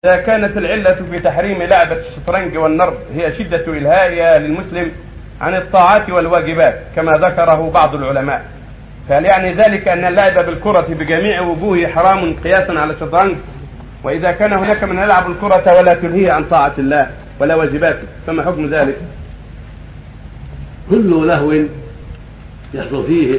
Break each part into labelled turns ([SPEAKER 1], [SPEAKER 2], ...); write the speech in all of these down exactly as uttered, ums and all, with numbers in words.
[SPEAKER 1] إذا كانت العلة في تحريم لعبة الشطرنج والنرد هي شدة إلهائها للمسلم عن الطاعات والواجبات كما ذكره بعض العلماء، فهل يعني ذلك أن اللعب بالكرة بجميع وجوهه حرام قياسا على الشطرنج؟ وإذا كان هناك من يلعب الكرة ولا تلهيه عن طاعة الله ولا واجباته فما حكم ذلك؟
[SPEAKER 2] كل لهو يحصل فيه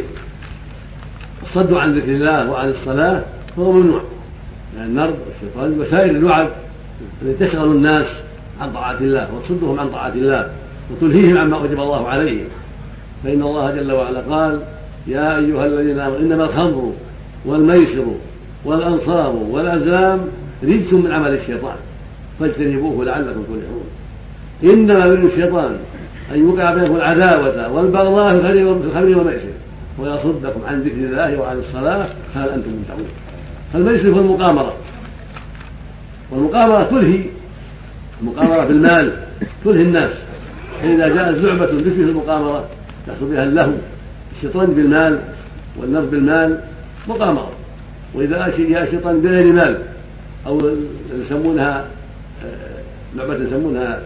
[SPEAKER 2] الصد عن ذكر الله وعن الصلاة هو ممنوع، يعني النرد والشطرنج وسائر اللعب التي تشغل الناس عن طاعة الله وتصدهم عن طاعة الله وتلهيهم عما أوجب الله عليهم، فإن الله جل وعلا قال: يا أيها الذين آمنوا إنما الخمر والميسر والأنصاب والأزلام رجس من عمل الشيطان فاجتنبوه لعلكم تفلحون. إنما يريد الشيطان أن يوقع بينكم العداوة والبغضاء في الخمر والميسر ويصدكم عن ذكر الله وعن الصلاة فهل أنتم منتهون. فالميسر هو المقامرة، والمقامرة تلهي، المقامرة بالمال تلهي الناس، فإذا جاءت لعبة تشبه المقامرة يحصل بها اللهو. الشيطان بالمال والنرد بالمال مقامرة، وإذا جاء الشيطان بغير مال أو يسمونها لعبة يسمونها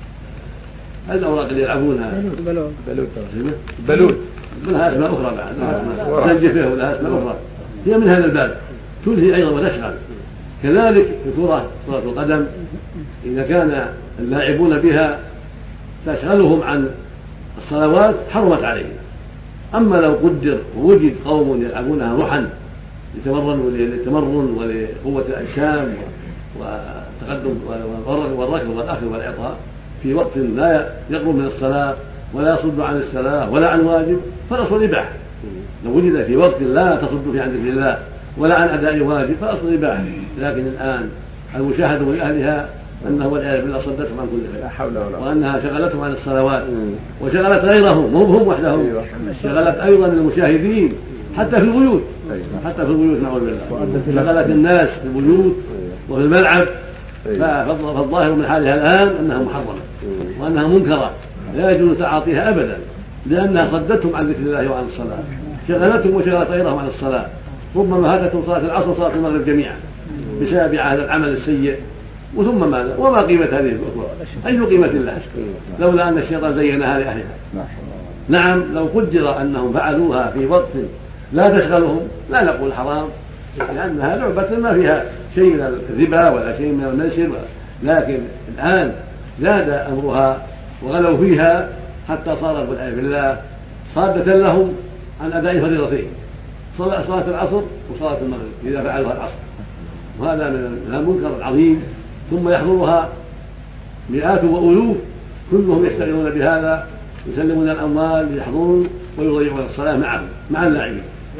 [SPEAKER 2] الأوراق اللي يلعبونها
[SPEAKER 1] بلوت بلوت
[SPEAKER 2] لها أسماء أخرى بعد زنجفة ولها أسماء أخرى، هي من هذا الباب تلهي أيضا وتشغل. كذلك في كرة كرة القدم إذا كان اللاعبون بها تشغلهم عن الصلوات حرمت عليهم. أما لو قدر ووجد قوم يلعبونها روحا لتمرن للتمرن ولقوة الأجسام وتقدم والركض والأخذ والإعطاء في وقت لا يقرب من الصلاة ولا يصد عن الصلاة ولا عن واجب فالأصل إباحة. لو وجد في وقت لا تصد فيه عن ذكر الله ولا عن أداء واجب فالأصل إباحة، لكن الآن المشاهد لأهلها أنه والعياذ بالله صدتهم عن كل خير وأنها شغلتهم عن الصلوات وشغلت غيرهم مو هم وحدهم، شغلت أيضا المشاهدين حتى في البيوت حتى في البيوت نعوذ بالله، شغلت الناس في البيوت وفي الملعب. فالظاهر من حالها الآن أنها محرمة وأنها منكرة لا يجوز تعاطيها أبدا، لأنها صدتهم عن ذكر الله وعن الصلاة، شغلتهم وشغلت غيرهم عن الصلاة، ربما هاتتهم صلاة العصر وصلاة المغرب جميعا بسبب هذا العمل السيء. وثم ماذا؟ وما قيمة هذه الأخرى؟ أي قيمة الله لولا أن الشيطان زينها لأهلها. نعم لو قدر أنهم فعلوها في وقت لا تشغلهم لا نقول حرام، لأنها لعبة ما فيها شيء من الربا ولا شيء من الميسر، لكن الآن زاد أمرها وغلوا فيها حتى صارت والعياذ بالله صادة لهم عن أداء فريضتين، صلاة العصر وصلاة المغرب إذا فعلوها العصر، وهذا من المنكر العظيم. ثم يحضرها مئات وألوف كلهم يشتغلون بهذا، يسلمون الأموال ليحضرون ويضيعون الصلاة معهم مع اللاعبين.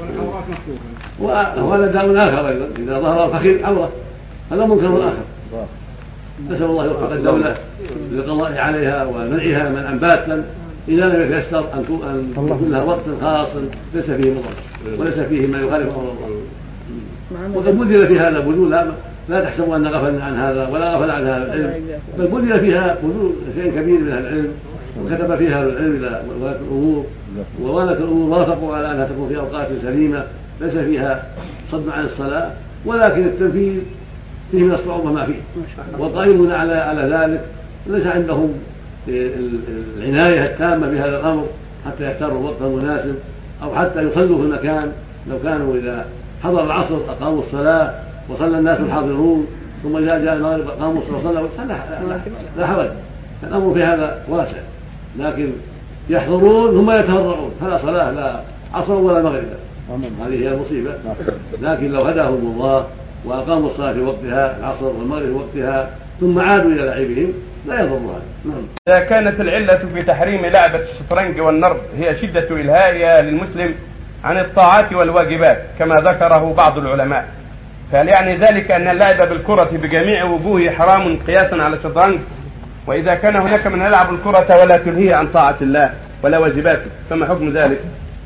[SPEAKER 2] وهذا داء آخر أيضا، إذا ظهر الفخذ عورة هذا منكر آخر، نسأل الله يوفق الدولة للقضاء عليها ومنعها منعا باتا إذا لم يتيسر أن تكون لها وقت خاص ليس فيه مضر وليس فيه ما يخالف أمر الله. وقد بذل في هذا بذول، لا تحسبوا أن غفلنا عن هذا ولا غفل عن هذا العلم، بل بذل فيها بذول شيء كبير من أهل العلم وكتب فيها العلم إلى ولاة الأمور، وولاة الأمور وافقوا على أنها تكون في أوقات سليمة ليس فيها صد عن الصلاة، ولكن التنفيذ فيه من الصعوبة ما فيه، والقائمون على على ذلك ليس عندهم العناية التامة بهذا الأمر حتى يختاروا الوقت المناسب أو حتى يصلوا في المكان. لو كانوا إذا حضر العصر أقاموا الصلاة وصلى الناس الحاضرون ثم إذا جاء المغرب أقاموا الصلاة وصلوا لا حرج، الأمر في هذا واسع، لكن يحضرون ثم يتفرعون فلا صلاة لا عصر ولا مغرب، هذه هي المصيبة. لكن لو هداهم الله وأقاموا الصلاة في وقتها العصر والمغرب في وقتها ثم عادوا إلى لعبهم لا يضرها.
[SPEAKER 1] إذا كانت العلة في تحريم لعبة الشطرنج والنرد هي شدة إلهائها للمسلم عن الطاعات والواجبات كما ذكره بعض العلماء، فهل يعني ذلك أن اللعب بالكرة بجميع وجوهه حرام قياسا على الشطرنج؟ وإذا كان هناك من يلعب الكرة ولا تلهيه عن طاعة الله ولا واجباته فما حكم ذلك؟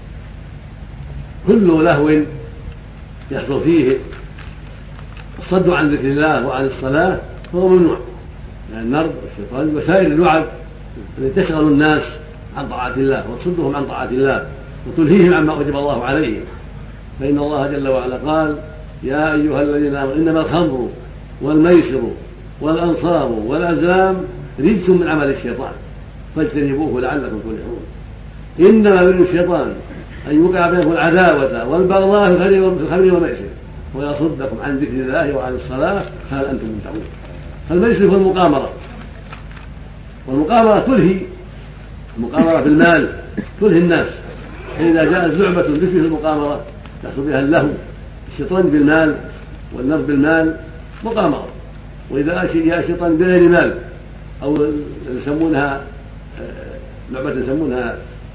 [SPEAKER 2] كل لهو يحصل فيه الصد عن ذكر الله وعن الصلاة هو ممنوع، يعني النرد والشطرنج وسائر اللعب التي تشغل الناس عن طاعة الله وتصدهم عن طاعة الله وتلهيهم عما أوجب الله عليهم، فإن الله جل وعلا قال: يا أيها الذين آمنوا إنما الخمر والميسر والأنصاب والأزلام رجس من عمل الشيطان فاجتنبوه لعلكم تفلحون. إنما يريد الشيطان أن يوقع بينكم العداوة والبغضاء في الخمر والميسر ويصدكم عن ذكر الله وعن الصلاة هل أنتم منتهون. فالميسر هو المقامرة، والمقامرة تلهي، المقامرة بالمال تلهي الناس، فإذا جاءت لعبة تشبه المقامرة يحصل بها اللهو. الشيطان بالمال والنصب بالمال مقامرة، وإذا جاء الشيطان بغير مال أو يسمونها لعبة يسمونها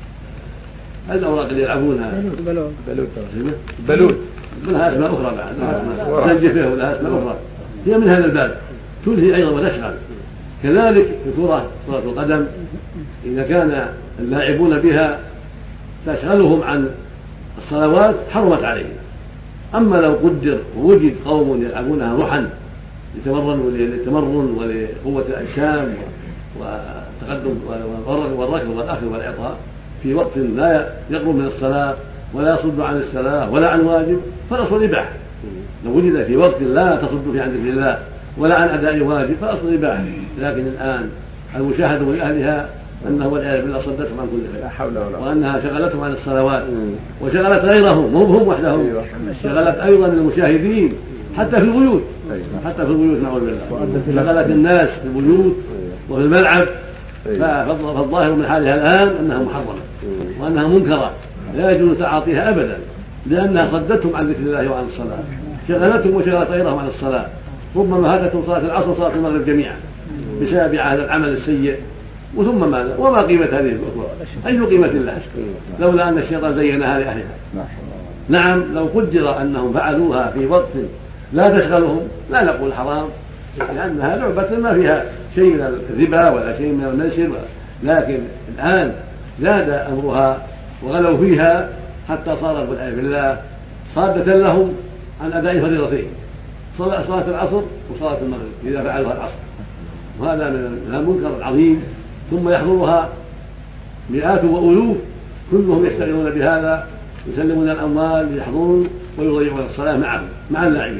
[SPEAKER 2] الأوراق اللي يلعبونها
[SPEAKER 3] بلوت
[SPEAKER 1] بلوت
[SPEAKER 2] لها أسماء أخرى بعد زنجفة ولها أسماء أخرى، هي من هذا الباب تلهي أيضا وتشغل. كذلك في كرة كرة القدم إذا كان اللاعبون بها تشغلهم عن الصلوات حرمت عليهم. أما لو قدر ووجد قوم يلعبونها روحا لتمرن للتمرن ولقوة الأجسام والتقدم والركض والأخذ والإعطاء في وقت لا يقرب من الصلاة ولا يصد عن الصلاة ولا عن واجب فالأصل الإباحة. لو وجد في وقت لا تصد فيه عن ذكر الله ولا عن أداء واجب فالأصل الإباحة. لكن الآن المشاهدة لأهلها أنه والعياذ بالله صدتهم عن كل خير وأنها شغلتهم عن الصلوات وشغلت غيرهم مو هم وحدهم، شغلت أيضا المشاهدين حتى في البيوت، حتى في البيوت نعوذ بالله، شغلت الناس في البيوت وفي الملعب. فالظاهر من حالها الآن أنها محرمة وأنها منكرة لا يجوز تعاطيها أبدا، لأنها صدتهم عن ذكر الله وعن الصلاة، شغلتهم وشغلت غيرهم عن الصلاة. ربما هاتتهم صلاة العصر وصلاة المغرب جميعا بسبب هذا العمل السيء. وثم ماذا؟ وما قيمة هذه الأخرى؟ أي قيمة لها لولا أن الشيطان زينها لأهلها. نعم لو قدر أنهم فعلوها في وقت لا تشغلهم لا نقول حرام، لأنها لعبة ما فيها شيء من الربا ولا شيء من الميسر، لكن الآن زاد أمرها وغلوا فيها حتى صارت والعياذ بالله صادة لهم عن أداء فريضتين، صلاة العصر وصلاة المغرب إذا فعلوها العصر، وهذا من المنكر العظيم. ثم يحضرها مئات وألوف كلهم يشتغلون بهذا، يسلمون الأموال ليحضرون ويضيعون الصلاة معهم مع اللاعبين.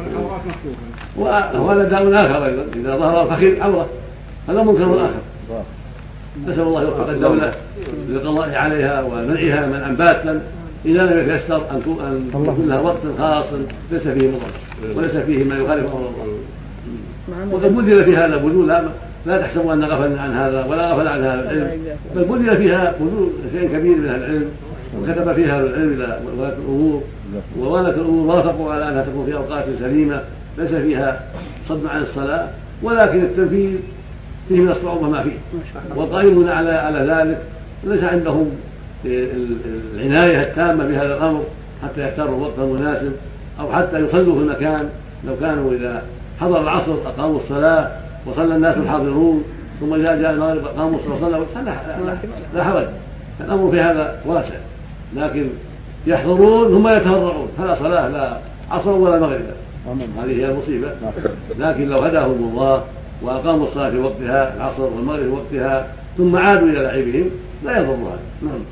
[SPEAKER 2] وهذا داء آخر أيضا إذا ظهر الفخذ عورة، هذا منكر آخر. نسأل الله يوفق الدولة للقضاء عليها ومنعها منعا باتا إذا لم يتيسر أن يكون لها وقت خاص ليس فيه مضر وليس فيه ما يخالف أمر الله. وقد بذل في هذا بذول لا تحسبوا أن غفلنا عن هذا ولا غفل عن هذا العلم، بل بذل فيها بذول شيء كبير من أهل العلم، وكتب فيها أهل العلم إلى ولاة الأمور، وولاة الأمور وافقوا على أنها تكون في أوقات سليمة ليس فيها صد عن الصلاة، ولكن التنفيذ فيه من الصعوبة ما فيه. والقائمون على على ذلك ليس عندهم العناية التامة بهذا الأمر حتى يختاروا الوقت المناسب أو حتى يصلوا في المكان. لو كانوا إذا حضر العصر أقاموا الصلاة وصلى الناس الحاضرون، ثم إذا جاء المغرب أقاموا الصلاة وصلوا لا حرج. الأمر في هذا واسع، لكن يحضرون ثم يتفرعون فلا صلاة لا عصر ولا مغرب، هذه هي المصيبة. لكن لو هداهم الله وأقاموا الصلاة في وقتها العصر والمغرب في وقتها ثم عادوا إلى لعبهم لا يضر هذا.